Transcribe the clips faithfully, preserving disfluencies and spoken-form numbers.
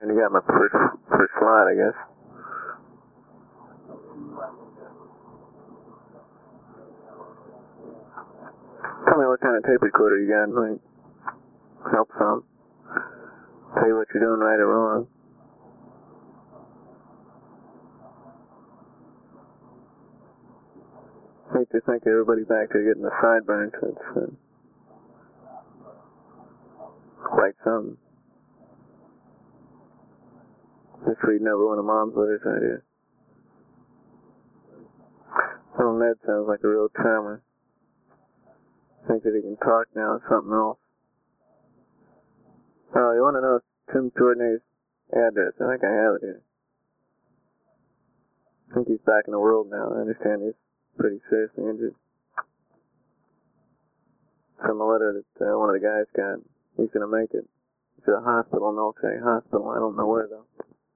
And you got my first, first slide, I guess. Tell me what kind of tape recorder you got. Like, help some. Tell you what you're doing right or wrong. I hate to think everybody back there getting the sideburns. It's uh, quite something. Just reading over one of Mom's letters right here. Little Ned sounds like a real charmer. Think that he can talk now is something else. Oh, you want to know Tim Tournay's address? I think I have it here. I think he's back in the world now. I understand he's pretty seriously injured. From a letter that uh, one of the guys got, he's going to make it to a hospital, an okay hospital. I don't know where, though.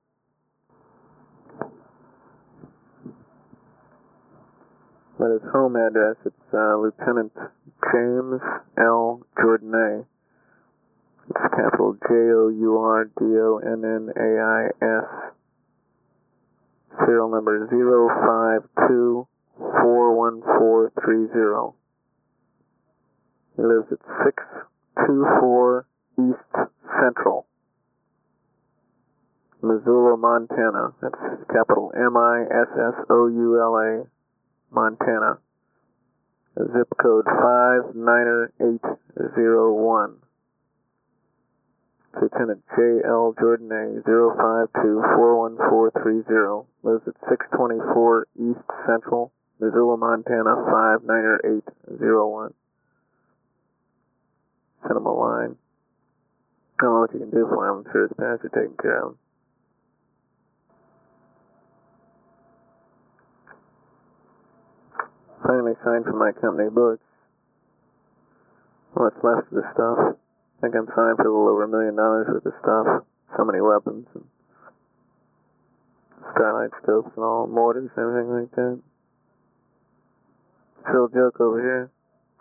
But his home address, it's uh, Lieutenant James L. Jordanais. It's capital J O U R D O N N A I S. Serial number zero five two four one four three zero. He lives at six two four East Central, Missoula, Montana. That's capital M I S S O U L A, Montana. Zip code five nine eight zero one. Lieutenant J L Jordanais, zero five two four one four three zero. Lives at six twenty-four East Central, Missoula, Montana, five nine eight zero one. Send him a line. I don't know what you can do for him. I'm sure his parents are taking care of him. Finally signed for my company books. What's left of the stuff? I think I'm signed for a little over a million dollars worth of stuff. So many weapons and starlight scopes and all, mortars and everything like that. Phil joke over here.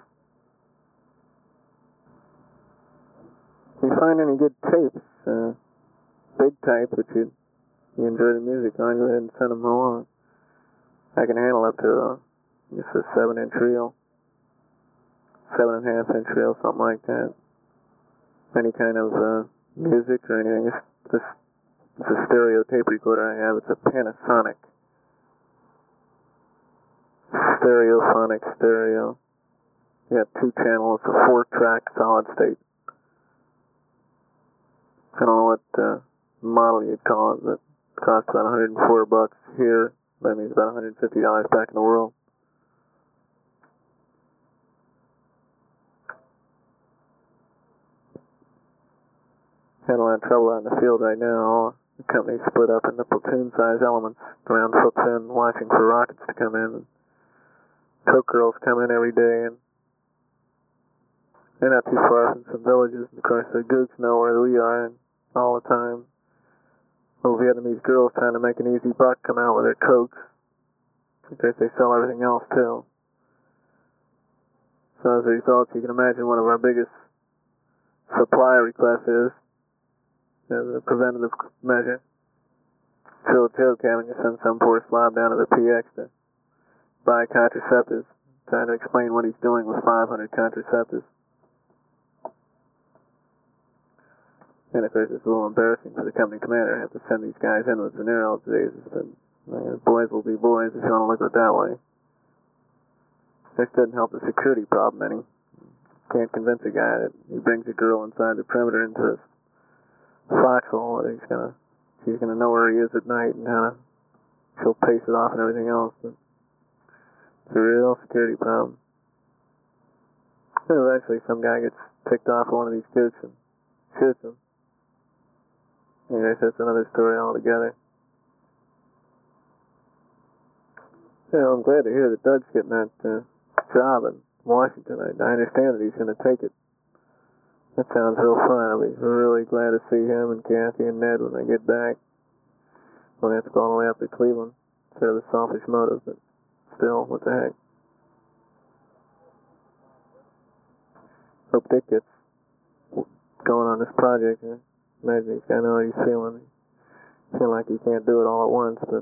If you find any good tapes, uh, big type that you, you enjoy the music on, go ahead and send them along. I can handle up to, uh, I guess a seven inch reel. Seven and a half inch reel, something like that. Any kind of uh, music or anything. It's, this, it's a stereo tape recorder I have. It's a Panasonic. Stereophonic stereo. You got two channels. It's a four track solid state. I don't know what uh, model you'd call it, but it costs about one hundred four bucks here. That means about one hundred fifty dollars back in the world. Had a lot of trouble out in the field right now. The company's split up into platoon-sized elements around Foot's End, watching for rockets to come in. And coke girls come in every day, and they're not too far from some villages. And of course, the gooks know where we are, and all the time, little Vietnamese girls trying to make an easy buck come out with their cokes. Of course, they sell everything else too. So as a result, you can imagine one of our biggest supply requests is as a preventative measure. Phil joke having to send some poor slob down to the P X to buy contraceptives, trying to explain what he's doing with five hundred contraceptives. And of course, it's a little embarrassing for the company commander. I have to send these guys in with Zanero today. But, uh, boys will be boys if you want to look at it that way. This doesn't help the security problem any. Can't convince a guy that he brings a girl inside the perimeter into this foxhole that he's gonna, she's gonna know where he is at night and how to, she'll pace it off and everything else. But it's a real security problem. So eventually some guy gets ticked off of one of these kids and shoots him. I guess that's another story altogether. Yeah, I'm glad to hear that Doug's getting that uh, job in Washington. I, I understand that he's going to take it. That sounds real fun. I'll be really glad to see him and Kathy and Ned when they get back. We'll have to go all the way up to Cleveland instead of the selfish motive, but still, what the heck. Hope Dick gets going on this project. I imagine he's got to know how he's feeling. feel like he can't do it all at once, but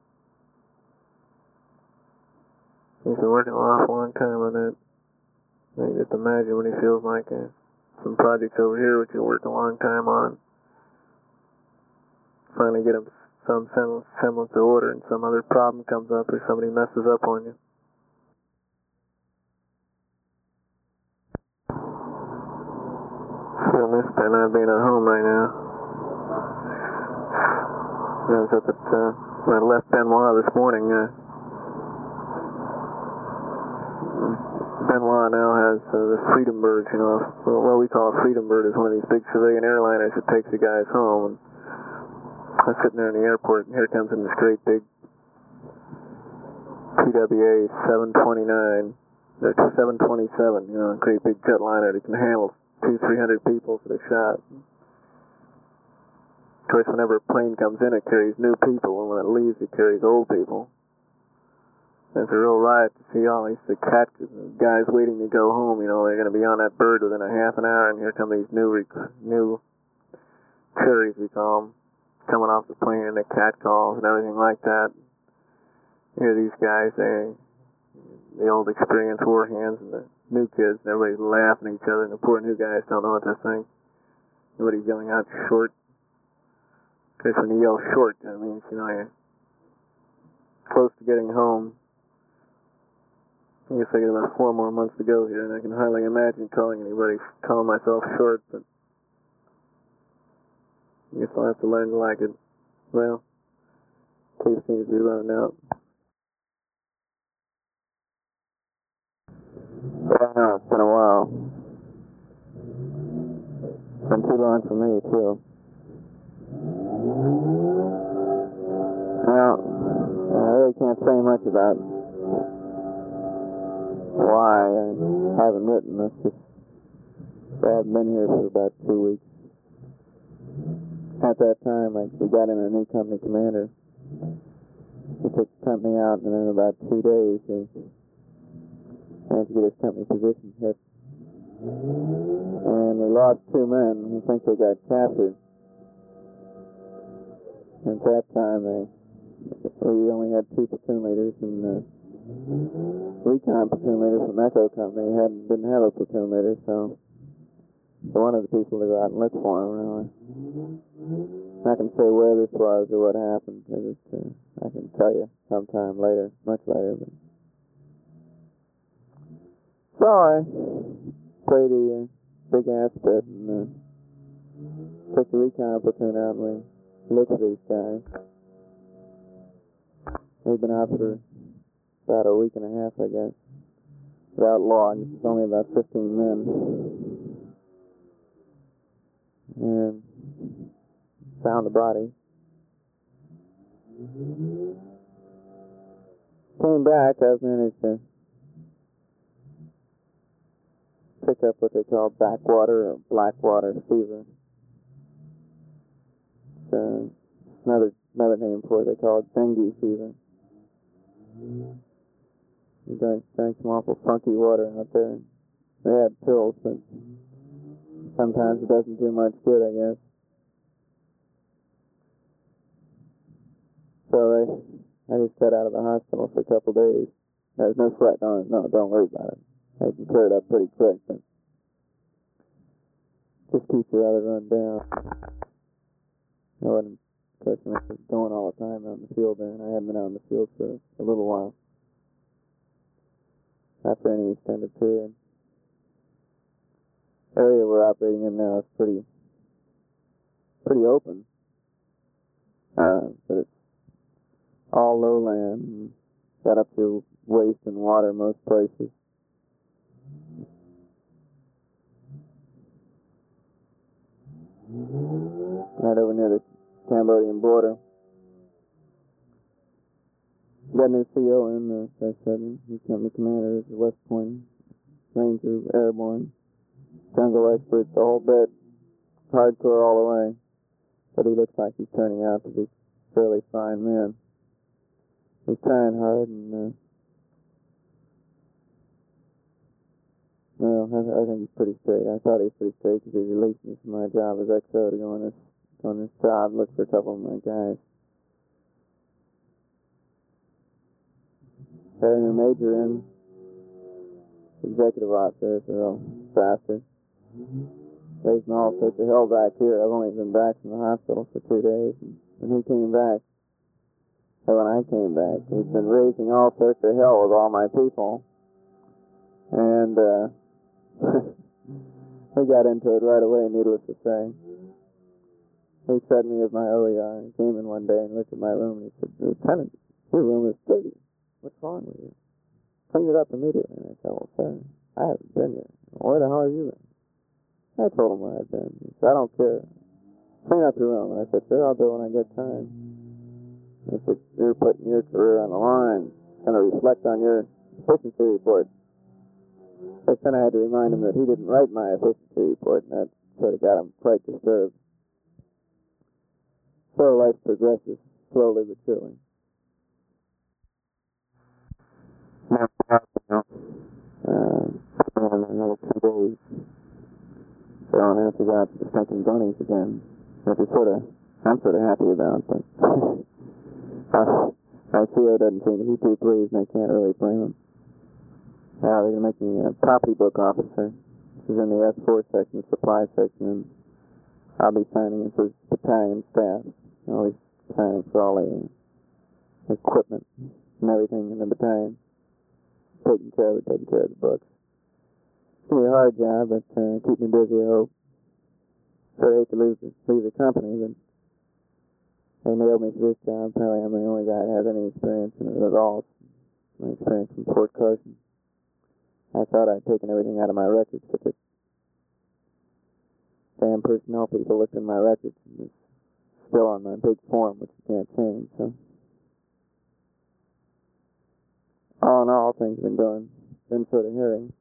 he's been working an awful long time on it. I can just imagine what he feels like. Uh, some projects over here which he'll work a long time on. Finally get him some semblance of order, and some other problem comes up or somebody messes up on you. I miss not being at home right now. I was up at, uh, when I left Benoit this morning, uh, Benoit now has uh, the Freedom Bird, you know, well, what we call a Freedom Bird is one of these big civilian airliners that takes the guys home. And I was sitting there in the airport, and here comes in this great big P W A seven twenty-nine, or seven twenty-seven, you know, a great big jetliner that can handle two, three hundred people for the shot. Of course, whenever a plane comes in, it carries new people, and when it leaves, it carries old people. It's a real riot to see all these the cat guys waiting to go home. You know, they're going to be on that bird within a half an hour, and here come these new rec- new cherries, we call them, coming off the plane, and the cat calls and everything like that. Here, these guys, they the old experienced war hands and the new kids, and everybody's laughing at each other, and the poor new guys don't know what to think. Everybody's yelling out short. Because when you yell short, that means, you know, you're close to getting home. I guess I got about four more months to go here, and I can hardly imagine calling anybody, calling myself short, but I guess I'll have to learn to like it. Well, case seems to be learned out. Yeah, no, it's been a while. It's been too long for me, too. Well, I really can't say much about why I haven't written. That's just, I haven't been here for about two weeks. At that time, like, we got in a new company commander. He took the company out, and in about two days, he had to get his company position hit. And we lost two men. We think they got captured. At that time, they, we only had two platoon leaders, and uh, recon platoon leaders from Echo Company hadn't, didn't have a platoon leader, so, so one of the people to go out and look for him, really. I can say where this was or what happened. I, just, uh, I can tell you sometime later, much later. But. So I played the uh, big ass pit and uh, took the recon platoon out, and we looked for these guys. They've been out for about a week and a half, I guess. Without logs, it's only about fifteen men. And found the body. Came back, I managed to pick up what they call backwater or blackwater fever. It's uh, another another name for it. They call it dengue fever. You drank, drank some awful funky water out there. They had pills, but sometimes it doesn't do much good, I guess. So they, I just got out of the hospital for a couple of days. There's no sweat on it. No, don't worry about it. I can clear it up pretty quick, but just keep your other run down. I wasn't going all the time out in the field there, and I hadn't been out in the field for a little while. After any extended period. The area we're operating in now is pretty, pretty open. Uh, but it's all lowland, and got up to waist and water most places. Right over near the Cambodian border. Got a new C O in, uh, as I said, he's company commander, is West Point, Ranger, Airborne, jungle expert, the whole bit, hardcore all the way. But he looks like he's turning out to be a fairly fine man. He's trying hard, and, uh, well, I, I think he's pretty straight. I thought he was pretty straight because he released me from my job as X O to go on this on this job, looked for a couple of my guys. Had a new major in, executive officer, so real bastard. Raising all sorts of hell back here. I've only been back from the hospital for two days. And when he came back, or when I came back, he's been raising all sorts of hell with all my people. And, uh, we got into it right away, needless to say. He said me as my O E R. He came in one day and looked at my room and he said, Lieutenant, your room is dirty. What's wrong with you? Clean it up immediately. And I said, well, sir, I haven't been here. Well, where the hell have you been? I told him where I'd been. He said, I don't care. Clean up your room. And I said, sure, I'll do it when I get time. He said, you're putting your career on the line. It's going to reflect on your efficiency report. But then I had to remind him that he didn't write my efficiency report, and that sort of got him quite disturbed. So life progresses slowly but surely. Uh, another two days. So I'm going to figure out the second bunnies again, which is sort of, I'm sort of happy about, but uh, our C O doesn't seem to be too pleased, and I can't really blame him. Yeah, they're going to make me a property book officer. This is in the S four section, the supply section, and I'll be signing it for battalion staff. I'll be signing for all the equipment and everything in the battalion. Taking care of it, taking care of the books. It's going to be a hard job, but uh, keep me busy, I hope. So I hate to lose the, leave the company, but they nailed me for this job. Apparently I'm the only guy that has any experience in it at all. My experience from Fort Carson. I thought I'd taken everything out of my records, but the damn personnel people looked in my records and it's still on my big form, which you can't change, so. All in all, things have been going, been sort of hearing.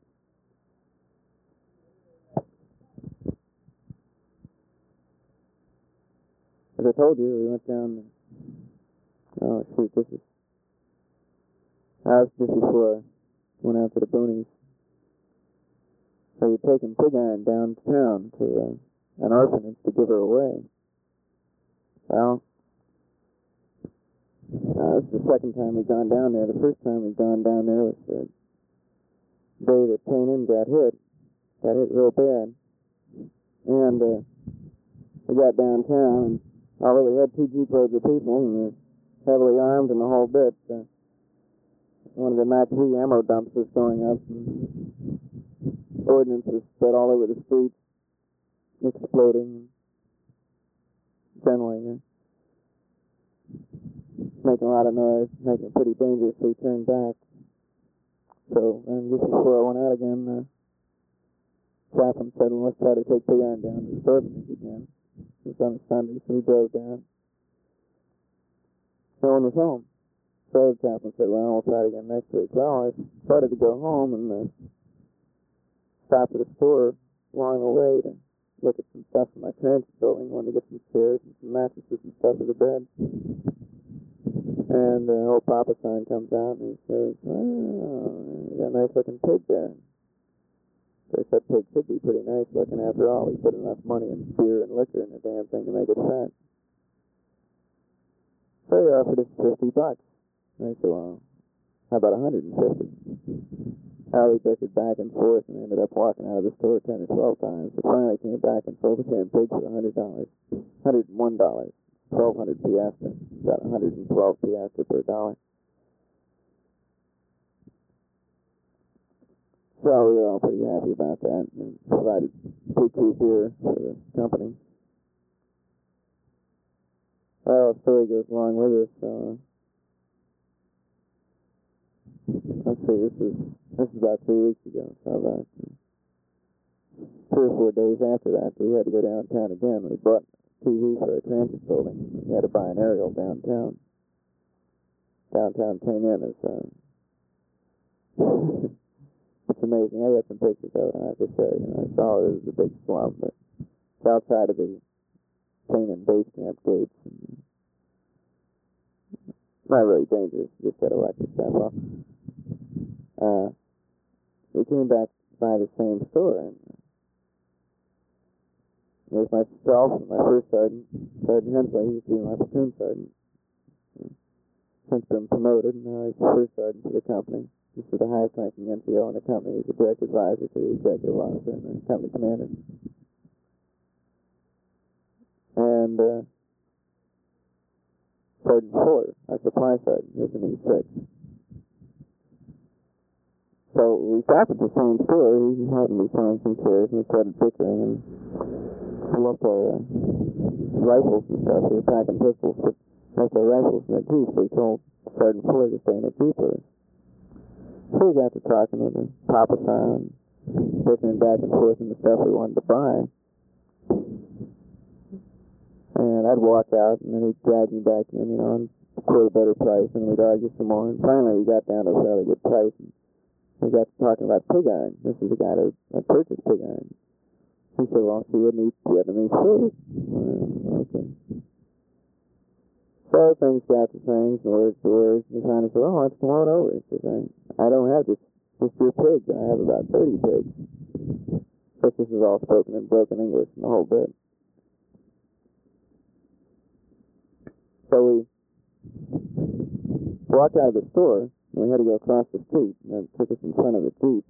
As I told you, we went down, oh shoot, this is, I was just before I went out to the boonies. So we'd taken Pig Iron downtown to uh, an orphanage to give her away. Well, uh, this is the second time we'd gone down there. The first time we'd gone down there was the day that Payne got hit. Got hit real bad. And uh, we got downtown, and although we had two jeeploads of people, and they're heavily armed and the whole bit, uh, one of the Mac three ammo dumps was going up, and ordnance was spread all over the streets, exploding, generally, uh, making a lot of noise, making it pretty dangerous, so we turned back. So, and just before I went out again, uh, Chaplain said, well, let's try to take Pig Iron down to the orphanage again. It was on a Sunday, so we drove down. No one was home. So the chaplain said, well, we'll try it again next week. Well, I started to go home and uh, stopped at a store along the way to look at some stuff in my transit building. Wanted to get some chairs and some mattresses and stuff for the bed. And the uh, old Papa sign comes out and he says, well, you got a nice looking pig there. So I said, pig should be pretty nice looking after all. We put enough money in beer and liquor in the damn thing to make it fat. So he offered us fifty bucks. And I said, well, how about one hundred fifty? How we took it back and forth and ended up walking out of the store ten or twelve times. But finally came back and sold the damn pig for one hundred dollars. one hundred one dollars. twelve hundred piastres. Got one hundred twelve piastres per dollar. So we were all pretty happy about that and provided pretty cheap beer for the company. Well, the story goes along with it, so let's see, this is this is about three weeks ago, so about three or four days after that, we had to go downtown again. We bought T V for a transit building. We had to buy an aerial downtown. Downtown came in as, uh, it's amazing. I got some pictures of it I have to show you. I saw it as a big slum, but it's outside of the Canaan base camp gates. And not really dangerous, you just gotta watch yourself off. Uh, we came back by the same store, and There's myself and my first sergeant, Sergeant Hensley. He used to be my platoon sergeant. Since been promoted, and now he's the first sergeant for the company. This is the highest ranking N C O in the company. He's a direct advisor to the executive officer and the company commander. And uh, Sergeant Fuller, our supply sergeant, is in E six. So we stopped at the same store. He happened to be selling some shares, and we started bickering and pulled up our uh, rifles and stuff. We were packing pistols, but left our rifles in the Jeep. So we told Sergeant Fuller to stay in the Jeep with us. So we got to talking with the Papa San, bickering back and forth in the stuff we wanted to buy. And I'd walk out, and then he'd drag me back in, you know, and quote a better price, and we'd argue some more. And finally, we got down to a fairly good price. And we got to talking about pig iron. This is the guy that, that purchased pig iron. He said, well, she wouldn't eat Vietnamese food. Well, okay. So things got to things, words to words, and finally said, oh, let's come on over. He said, I don't have just, just your pigs. I have about thirty pigs. But this is all spoken in broken English and the whole bit. So we walked out of the store, and we had to go across the street, and it took us in front of the Jeep.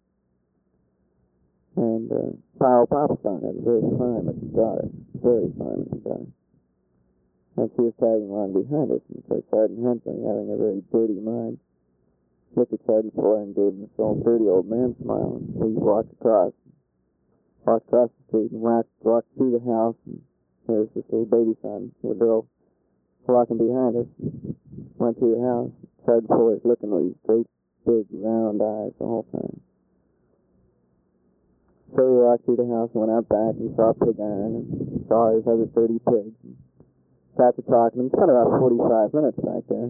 And uh, Powell Papasan had a very fine looking daughter, very fine looking daughter. And she was tagging along behind us, and so Sergeant Hensley, having a very dirty mind, looked at Sergeant Fuller and gave him this old dirty old man smile, and we walked across, walked across the street, and walked, walked through the house, and there's this little baby son, little girl, walking behind us, went through the house. Sergeant Fuller's looking with these great, big, round eyes the whole time. So we walked through the house and went out back and saw pig iron and saw his other thirty pigs. And got to talking. We spent about forty-five minutes back there.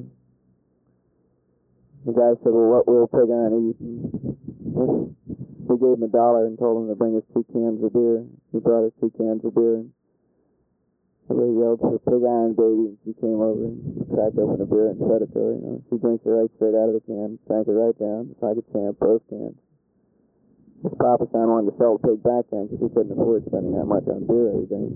The guy said, well, what will pig iron eat? And we gave him a dollar and told him to bring us two cans of beer. He brought us two cans of beer. And we yelled for pig iron baby, and she came over and cracked open a beer and fed it to her. You know, she drinks it right straight out of the can, drank it right down, just like a champ, both cans. His Papa San wanted to sell the pig back then because he couldn't afford spending that much on beer every day.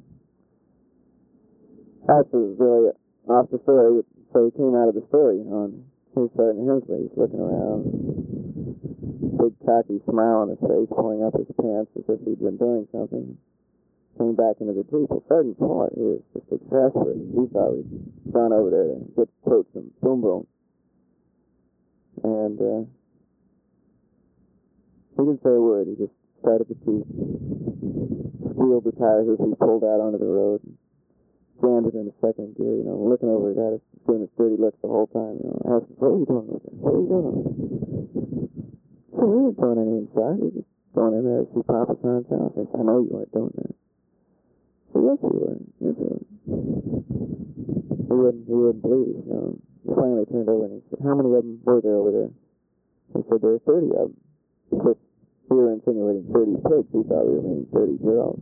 That was really off the story, so he came out of the store, you know, and he was Sergeant Hensley. He's looking around, big cocky smile on his face, pulling up his pants as if he'd been doing something. Came back into the Jeep. Well, Sergeant Fuller, he was just exasperated. He thought we'd gone over there to get quote some boom boom. And uh, he didn't say a word. He just started the Jeep, squealed the tires as he pulled out onto the road, and jammed it in the second gear, you know, looking over at us, doing his dirty looks the whole time, you know. I asked him, what are you doing with it? What are you doing with it? So we weren't going any inside. We were just going in there to see Papa San's house. I said, I know you weren't doing that. So yes, we were. Yes, we were. He wouldn't, he wouldn't believe, you know. He finally turned over and he said, how many of them were there over there? He said, there were thirty of them. But we were insinuating thirty pigs. He thought we were meaning thirty girls.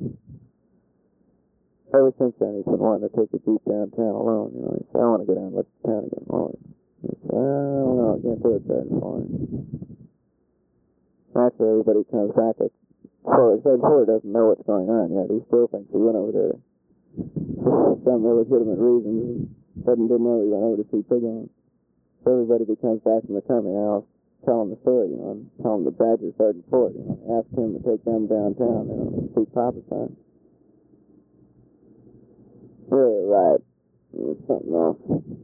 Ever since then, he's been wanting to take the Jeep downtown alone, you know. He said, I want to go down and look at the town again. Well, he said, I don't know, I can't do it that far. Actually, everybody comes back at Fuller. Sergeant Fuller doesn't know what's going on yet. He still thinks we went over there for some illegitimate reasons. Suddenly didn't know we went over to see pig iron. So everybody that comes back from the company, I'll tell them the story, you know, and tell them the badger Sergeant Fuller, you know, ask him to take them downtown, you know, to see Papa San. Really right. It was something else.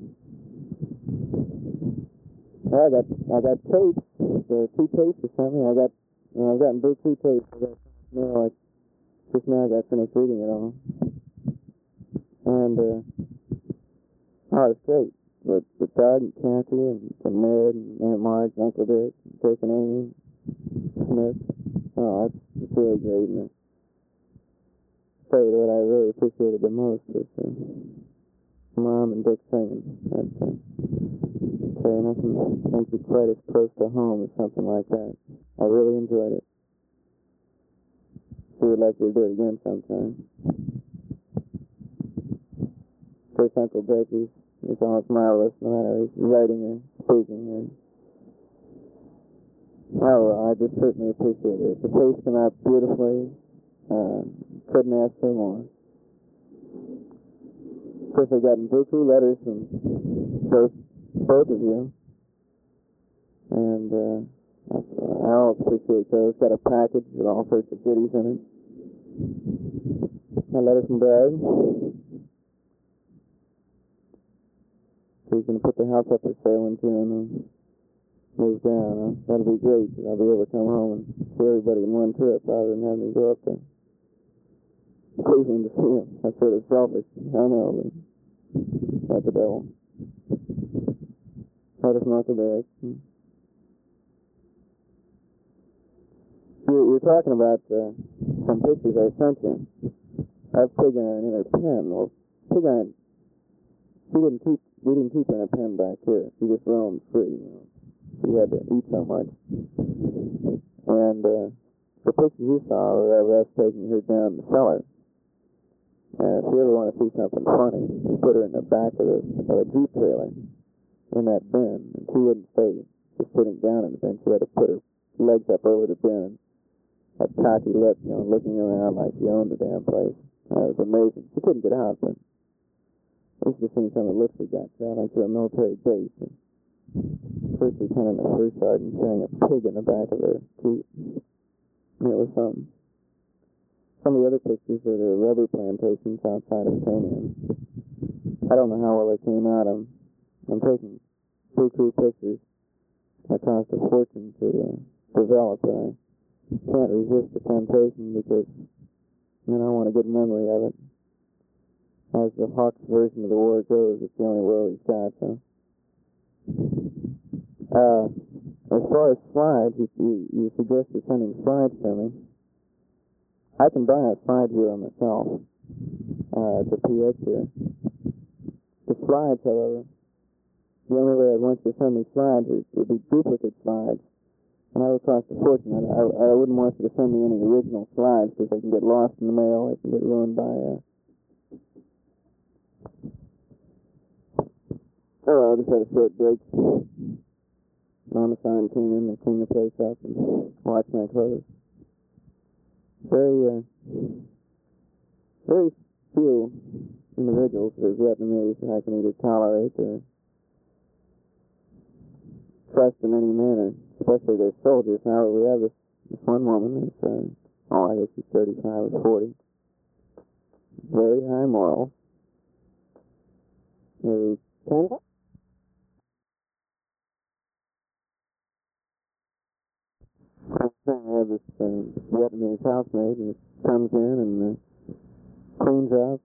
Well, I got I got tapes. There are two tapes or something. I got you know, I've gotten big two tapes. I got you know, like just now I got finished reading it all. And uh oh, it's great. With with Doug and Kathy and, and Ned and Aunt Marge and Uncle Dick and Dick and Amy Smith. Oh, it's, it's really great, man. Tell you what I really appreciated the most was uh, Mom and Dick singing. That's uh, say nothing makes it quite as close to home as something like that. I really enjoyed it. We would like to do it again sometime. Of course, Uncle Dick, he's, he's almost marvelous no matter if he's writing or speaking. Or... Oh, well, I just certainly appreciate it. The tapes come out beautifully. Uh, couldn't ask for more. Of course, I've gotten buku letters from both, both of you. And uh, I always appreciate those. Got a package with all sorts of goodies in it. A letter from Dad. He's going to put the house up for sale in June and move down. Huh? That'll be great. I'll be able to come home and see everybody in one trip rather than having to go up to Cleveland to see him. That's sort of selfish. I know, but not the devil. That is not the direction. You, you're talking about uh, some pictures I sent you. Of Pig Iron in a pen. Well, Pig Iron, she didn't keep, we didn't keep her in a pen back here. She just roamed free, you know. She had to eat so much. And uh, the pictures you saw were us taking her down the cellar. And if you ever want to see something funny, we put her in the back of, the, of a Jeep trailer in that bin, and she wouldn't stay just sitting down in the bin. She had to put her legs up over the bin and had cocky lips, you know, looking around like she owned the damn place. Uh, it was amazing. She couldn't get out, but I used to see some of the looks we got down like to a military base. And first lieutenant and a first sergeant carrying a pig in the back of their Jeep. It was something. Some of the other pictures are the rubber plantations outside of Canyon. I don't know how well they came out. I'm, I'm taking buku pictures. It cost a fortune to uh, develop. I can't resist the temptation because, you know, I want a good memory of it. As the Hawks version of the war goes, it's the only war we've got, so. Uh, as far as slides, you, you, you suggested sending slides to me. I can buy a slide viewer myself. Uh, it's a P X here. The slides, however, the only way I'd want you to send me slides is, would be duplicate slides. And that would cost a fortune. I, I, I wouldn't want you to send me any original slides because they can get lost in the mail. They can get ruined by... Uh... Oh, I just had a short break. Mama Sign came in and cleaned the place up and washed my clothes. Very, uh, very few individuals as Vietnamese I can either tolerate or trust in any manner, especially their soldiers. Now we have this, this one woman that's, uh, oh, I guess she's thirty-five or forty. Very high moral. Very tender. I have this uh, Vietnamese housemaid and comes in and uh, cleans up.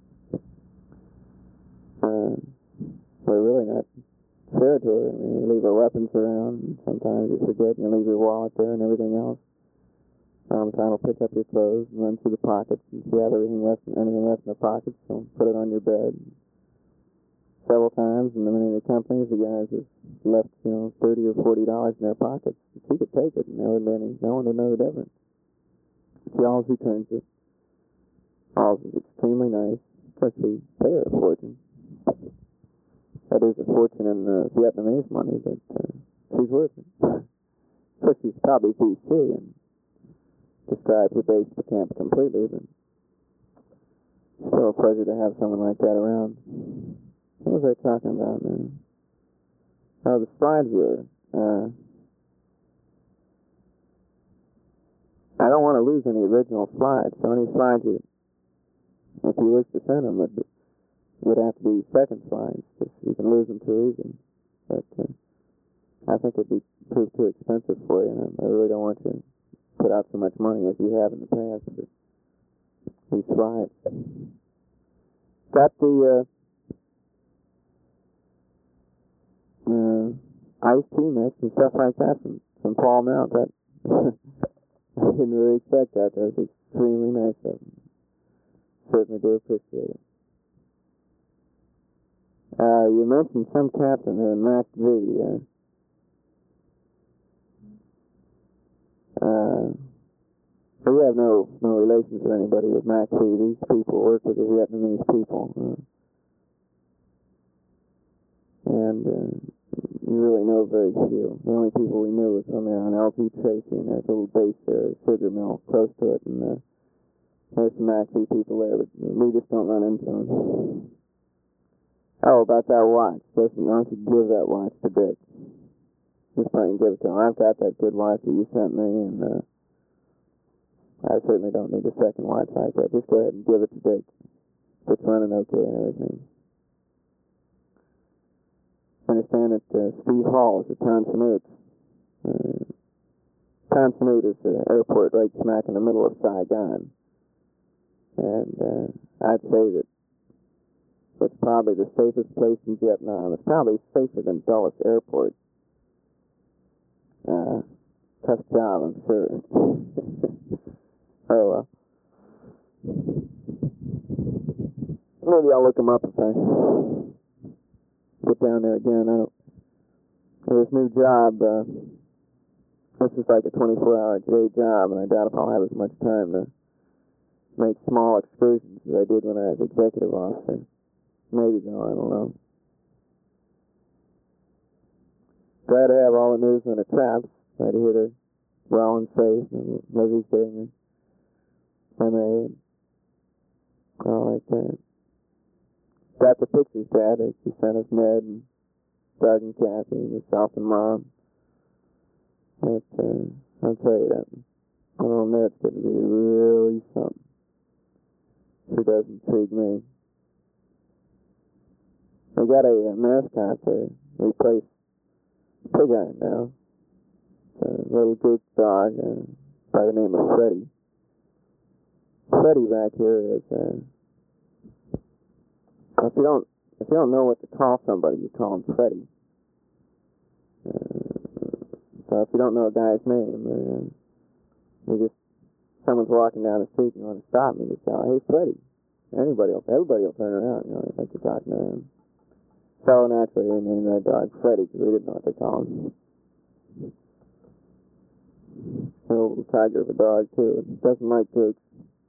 Uh, we're really not fair to her. I mean, you leave her weapons around, and sometimes you forget, and you leave your wallet there and everything else. Sometimes will pick up your clothes and run through the pockets, and if you have everything left, anything left in the pockets, she'll put it on your bed. Several times in many of the companies, the guys have left, you know, thirty or forty dollars in their pockets. She could take it, and there would be any, no one would know the difference. She always returns it. Always is extremely nice. Of course, we pay her a fortune. That is a fortune in uh, Vietnamese money, but uh, she's worth it. So she's probably P C and describes the base of the camp completely, but still a pleasure to have someone like that around. What was I talking about, man? Oh, the slide viewer. Uh, I don't want to lose any original slides. So any slides you, if you wish to send them, would, would have to be second slides, because you can lose them too easy. But uh, I think it'd be too, too expensive for you, and I really don't want you to put out so much money as you have in the past. But these slides. Got the... Uh, Uh, iced tea mix and stuff like that from, from Paul Mount. That I didn't really expect that. That was extremely nice of him. Certainly do appreciate it. Uh, you mentioned some captain there, Mac V. Uh, uh, we have no no relations with anybody with Mac V. These people work with the Vietnamese people. Uh, and uh, you really know very few. The only people we knew was on there on L P Tracy and that little base there, sugar mill, close to it. And uh, There's some Maxie people there, but we just don't run into them. Oh, about that watch. Listen, why don't you give that watch to Dick? Just why don't you give it to him. I've got that good watch that you sent me, and uh, I certainly don't need a second watch like that. Just go ahead and give it to Dick. It's running okay and everything. I understand that uh, Steve Hall is at Tonsanute. Uh, Tonsanute is the airport right smack in the middle of Saigon. And uh, I'd say that it's probably the safest place in Vietnam. It's probably safer than Dulles Airport. Uh, tough job, I'm sure. Oh, well. Maybe I'll look them up if I get down there again. I don't, this new job, uh, this is like a twenty-four hour a day job, and I doubt if I'll have as much time to make small excursions as I did when I was executive officer. Maybe no, I don't know. Glad to have all the news on the traps. Glad to hear they're well and safe, and Lizzie's getting her M A and all like that. Got the pictures, Dad, that she sent us, Ned and Doug and Kathy and yourself and Mom. But, uh, I'll tell you that. Little Ned's going to be really something. She does intrigue me. We got a, a mascot to replace Pig Iron now. It's a little goose dog uh, by the name of Freddie. Freddie back here is, uh, if you don't, if you don't know what to call somebody, you call him Freddie. Uh, so if you don't know a guy's name, uh, you just, someone's walking down the street and you want to stop me, you just go, hey, Freddie. Anybody will, everybody will turn around, you know, if you're talking to him. So naturally, we named our dog Freddie because we didn't know what to call him. A little tiger of a dog, too. It doesn't like pigs.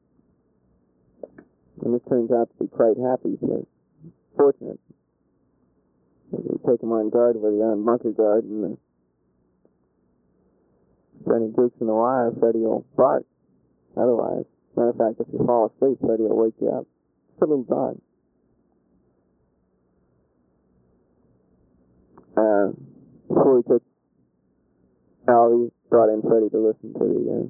And this turns out to be quite happy because fortunate. You take him on guard where you're on bunker guard, and uh, if any gooks in the wire, Freddie will bark. Otherwise, matter of fact, if you fall asleep, Freddie will wake you up. It's a little dog. Uh, before we took Al, brought in Freddie to listen to the uh,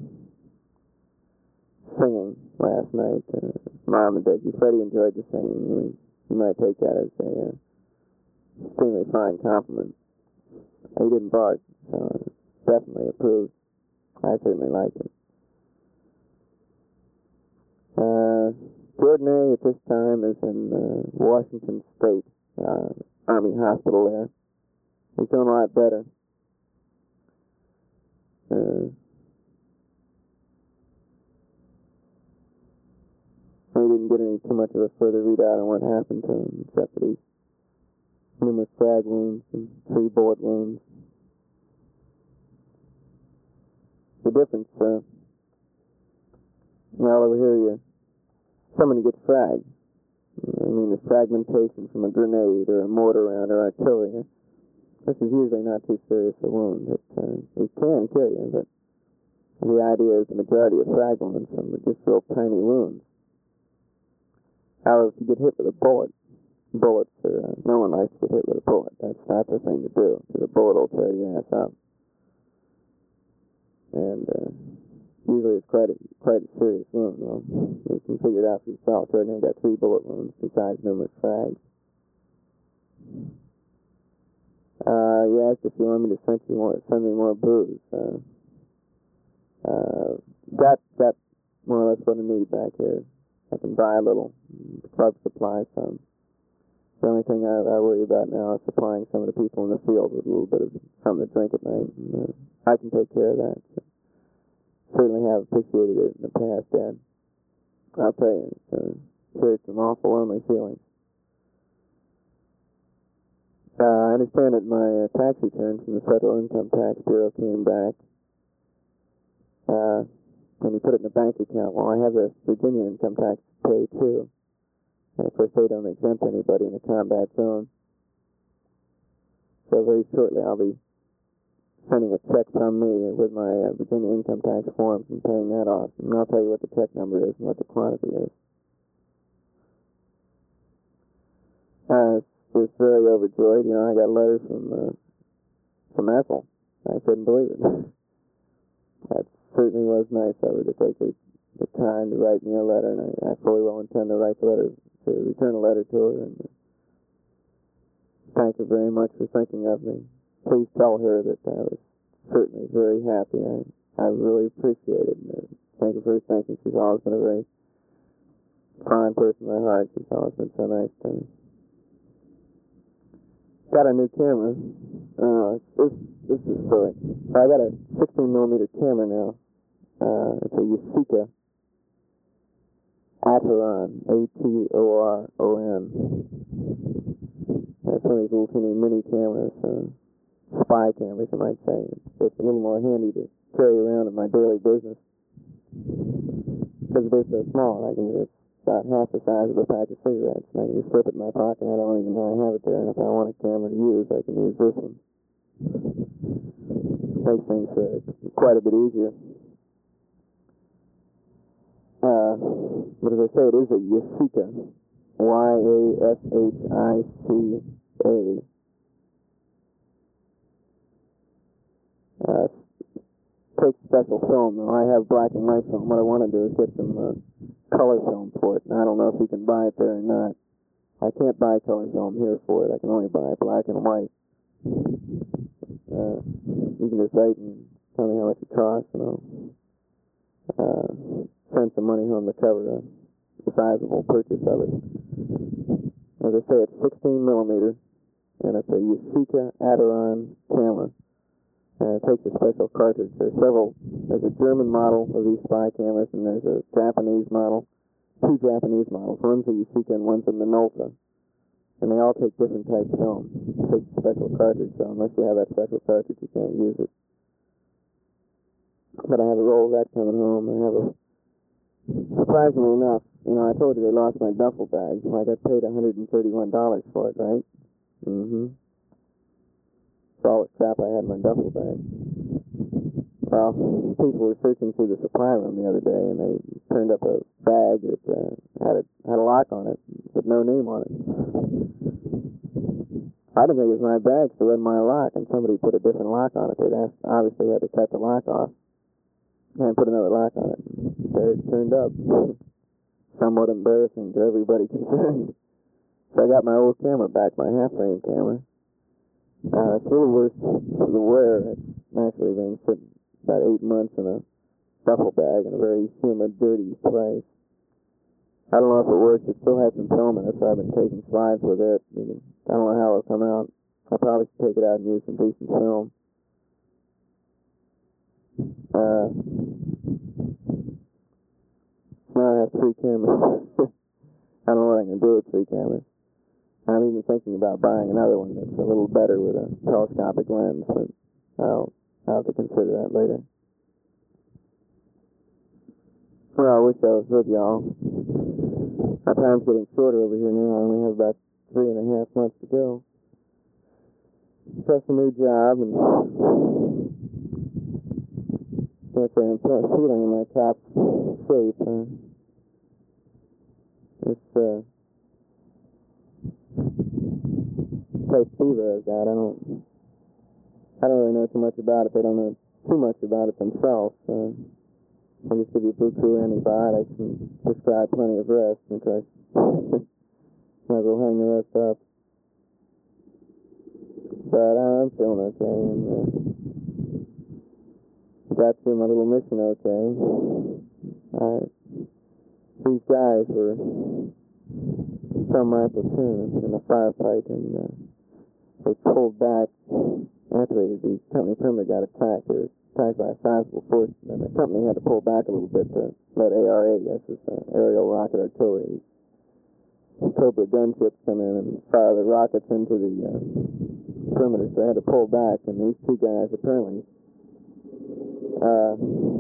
singing last night. Uh, Mom and Dickie. Freddie enjoyed the singing. You, you might take that as a uh, extremely fine compliment. He didn't bark, so definitely approved. I certainly liked it. Uh, Jordan at this time is in uh, Washington State uh, Army Hospital there. He's doing a lot better. Uh, we didn't get any too much of a further readout on what happened to him, except that he's numerous frag wounds and three bullet wounds. The difference, uh, well, over here, you, somebody gets fragged. I mean, the fragmentation from a grenade or a mortar round or artillery. This is usually not too serious a wound. It, uh, it can kill you, but the idea is the majority of frag wounds are just real tiny wounds. However, if you get hit with a bullet, bullets are, uh, no one likes to get hit with a bullet. That's not the thing to do, because a bullet will tear your ass up. And uh, usually it's quite a, quite a serious wound. Well, you can figure it out for yourself. Certainly got three bullet wounds besides numerous frags. Uh, you asked if you want me to send you more, send me more booze. Uh, uh, got, got more or less what I need back here. I can buy a little, club supply some. The only thing I, I worry about now is supplying some of the people in the field with a little bit of something to drink at night. And, uh, I can take care of that. So certainly have appreciated it in the past, Dad. I'll tell you, it's uh, creates some awful lonely feelings. Uh, I understand that my uh, tax return from the Federal Income Tax Bureau came back. Uh, and you put it in the bank account. Well, I have the Virginia income tax to pay, too. And of course, they don't exempt anybody in the combat zone. So very shortly, I'll be sending a check from me with my uh, Virginia income tax forms and paying that off. And I'll tell you what the check number is and what the quantity is. I was just very overjoyed. You know, I got a letter from uh, from Ethel. I couldn't believe it. That certainly was nice of her to take the, the time to write me a letter, and I, I fully well intend to write the letter, to return a letter to her, and uh, thank her very much for thinking of me. Please tell her that I was certainly very happy. I, I really appreciate it. And, uh, thank her for her thinking. She's always been a very fine person in my heart. She's always been so nice to me. Got a new camera. Uh, this, this is the story. I got a sixteen millimeter camera now. Uh, it's a Yashica Ateron, A T O R O N. That's one of these little teeny mini cameras, uh, spy cameras, you might say. It's a little more handy to carry around in my daily business. Because they're so small, I can just about half the size of a pack of cigarettes, and I can just slip it in my pocket, and I don't even know I have it there, and if I want a camera to use, I can use this one. Makes things uh, quite a bit easier. Uh, but as I say, it is a Yashica, Y A S H I C A. Uh, takes special film. Now, I have black and white film. What I want to do is get some uh, color film for it. And I don't know if you can buy it there or not. I can't buy color film here for it. I can only buy black and white. Uh, you can just write and tell me how much it costs, and I'll uh, send some money home to cover a sizable purchase of it. As I say, it's sixteen millimeter, and it's a Yashica Ateron camera. And it takes a special cartridge. There's several. There's a German model of these spy cameras, and there's a Japanese model. Two Japanese models. One's a Yashica and one's a Minolta. And they all take different types of film. It takes a special cartridge, so unless you have that special cartridge, you can't use it. But I have a roll of that coming home. I have a, surprisingly enough, you know, I told you they lost my duffel bag. I got paid one hundred thirty-one dollars for it, right? Mm-hmm. For all the crap I had in my duffel bag. Well, people were searching through the supply room the other day, and they turned up a bag that uh, had a had a lock on it, with no name on it. I didn't think it was my bag, so it wasn't my lock, and somebody put a different lock on it. They'd asked, obviously had to cut the lock off and put another lock on it. There it turned up. Somewhat embarrassing to everybody concerned. So I got my old camera back, my half-frame camera. Uh, it's a little worse for the wear. It's naturally been sitting about eight months in a duffel bag in a very humid, dirty place. I don't know if it works. It still has some film in it, so I've been taking slides with it. I don't know how it'll come out. I'll probably take it out and use some decent film. Uh, now I have three cameras. I don't know what I can do with three cameras. I'm even thinking about buying another one that's a little better with a telescopic lens, but I'll, I'll have to consider that later. Well, I wish I was with y'all. My time's getting shorter over here now. I only have about three and a half months to go. Just a new job, and can't say I'm feeling in my top shape. Uh, it's, uh, place fever I've got. I don't, I don't really know too much about it. They don't know too much about it themselves. Uh, I'll just give you buku antibiotics and prescribe plenty of rest, because might as well hang the rest up. But I'm feeling okay, and uh, got through my little mission okay. I, these guys were from my platoon in a firefight, and uh, they pulled back after they, the company perimeter got attacked. They were attacked by a sizable force, and the company had to pull back a little bit to let A R A, that's just uh, aerial rocket artillery, Cobra gunships come in and fire the rockets into the uh, perimeter, so they had to pull back, and these two guys apparently uh,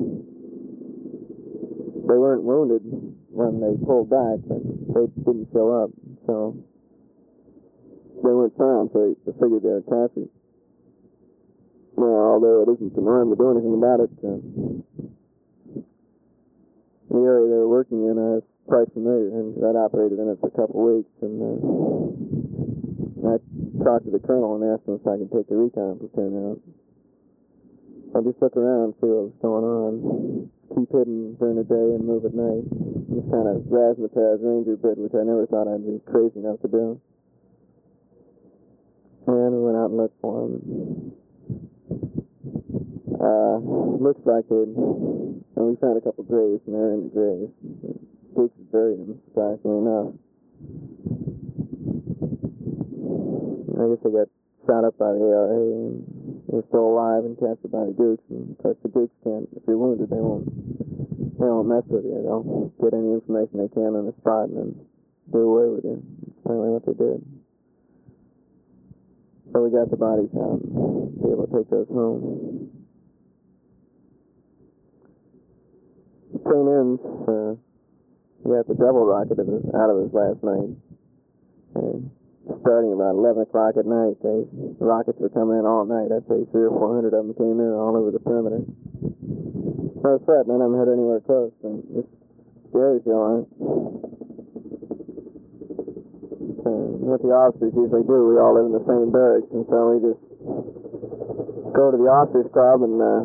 they weren't wounded when they pulled back, but they didn't show up, so they weren't found, so they figured they were captured. Now, although it isn't the norm to do anything about it, uh, the area they were working in, I was quite familiar, and I'd operated in it for a couple of weeks, and uh, I talked to the colonel and asked him if I could take the recon platoon out. I just look around and see what was going on, keep hidden during the day and move at night, just kind of razzmatazz ranger bit, which I never thought I'd be crazy enough to do. And we went out and looked for him. Uh, looks like it, and we found a couple graves, and they're in the graves. Dukes had buried them, surprisingly enough. I guess they got shot up by the A R A, and they're still alive and captured by the Dukes. And of course, the Dukes can't, if you're wounded, they won't, they won't mess with you. They'll get any information they can on the spot and then do away with you. That's apparently what they did. So we got the bodies out and be able to take those home. Train ends, uh, we got the double rocket out of us last night. And starting about eleven o'clock at night, they, the rockets were coming in all night. I'd say three or four hundred of them came in all over the perimeter. No sweat, none of them hit anywhere close. And it's scary feeling. And what the officers usually do, we all live in the same barracks, and so we just go to the officers club and uh,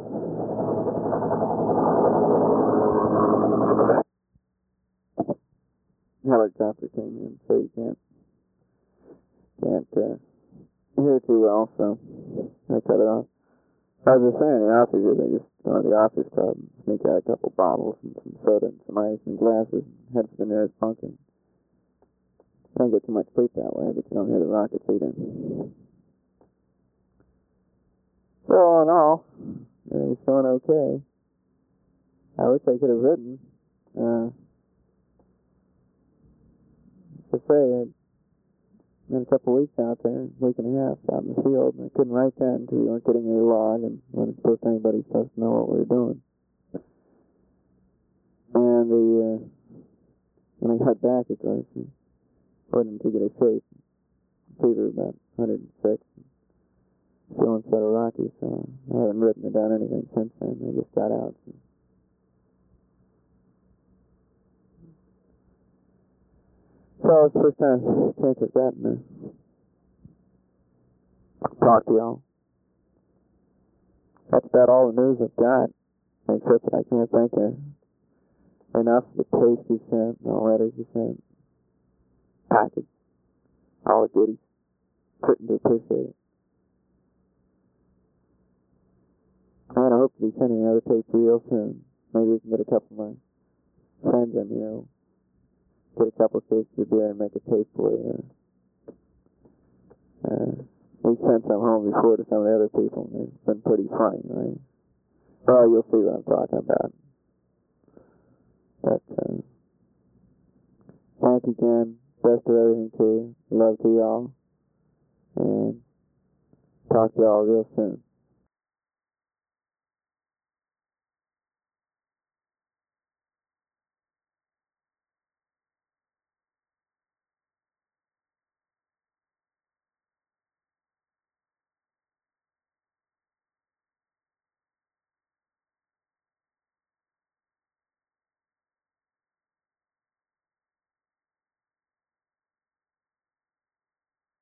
helicopter came in, so you can't can't uh, hear too well, so I cut it off. I was just saying, the officers, they just go to the officers club and sneak out a couple bottles and some soda and some ice and glasses and head for the nearest bunker. Don't get too much sleep that way, but you don't hear the rockets either. So, all in all, everything's going okay. I wish I could have written. Uh, to say, I'd been a couple of weeks out there, a week and a half out in the field, and I couldn't write that until we weren't getting any log, and wasn't supposed to anybody supposed to know what we were doing. And the, uh, when I got back, of course, put in too good a shape. Fever about one hundred six. Feeling sort of rocky, so I haven't written or done anything since then. I just got out. So it's the first time I chance at that and uh, talk to y'all. That's about all the news I've got. Except that I can't thank you enough for the tapes you sent, and all the letters you sent. Package. All the goodies. Couldn't appreciate it. And I hope to be sending another tape real soon. Maybe we can get a couple more friends in, you know. Get a couple of tapes to do and make a tape for you. Uh, we sent some home before to some of the other people, and it's been pretty funny, right? Well, you'll see what I'm talking about. But, uh, thank you again. Best of everything to you. Love to y'all. And talk to y'all real soon.